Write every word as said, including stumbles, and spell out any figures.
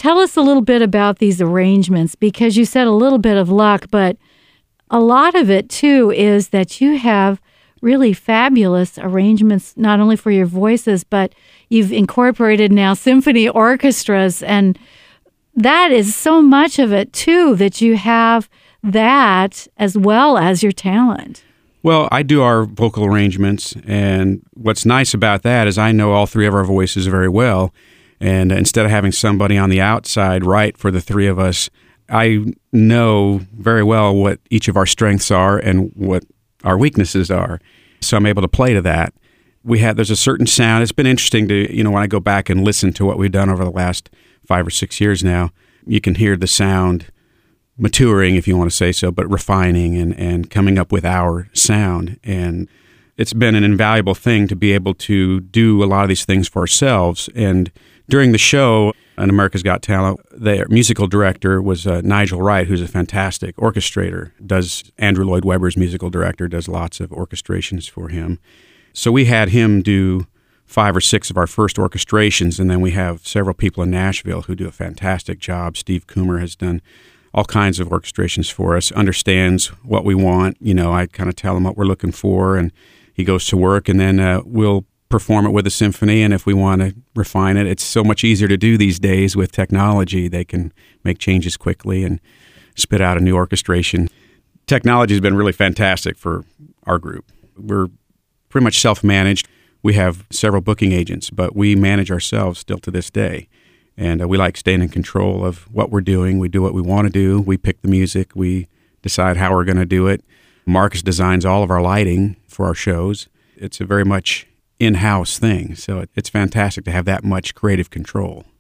tell us a little bit about these arrangements, because you said a little bit of luck, but a lot of it, too, is that you have really fabulous arrangements, not only for your voices, but you've incorporated now symphony orchestras, and that is so much of it, too, that you have that as well as your talent. Well, I do our vocal arrangements, and what's nice about that is I know all three of our voices very well, and instead of having somebody on the outside write for the three of us, I know very well what each of our strengths are and what our weaknesses are, so I'm able to play to that. We have there's a certain sound. It's been interesting to, you know, when I go back and listen to what we've done over the last five or six years now, you can hear the sound maturing, if you want to say so, but refining and, and coming up with our sound. And it's been an invaluable thing to be able to do a lot of these things for ourselves. And during the show on America's Got Talent, their musical director was uh, Nigel Wright, who's a fantastic orchestrator, does Andrew Lloyd Webber's musical director, does lots of orchestrations for him. So we had him do five or six of our first orchestrations, and then we have several people in Nashville who do a fantastic job. Steve Coomer has done all kinds of orchestrations for us, understands what we want. You know, I kind of tell him what we're looking for, and he goes to work, and then uh, we'll perform it with a symphony, and if we want to refine it, it's so much easier to do these days with technology. They can make changes quickly and spit out a new orchestration. Technology has been really fantastic for our group. We're pretty much self-managed. We have several booking agents, but we manage ourselves still to this day. And uh, we like staying in control of what we're doing. We do what we want to do. We pick the music. We decide how we're going to do it. Marcus designs all of our lighting for our shows. It's a very much in-house thing. So it, it's fantastic to have that much creative control.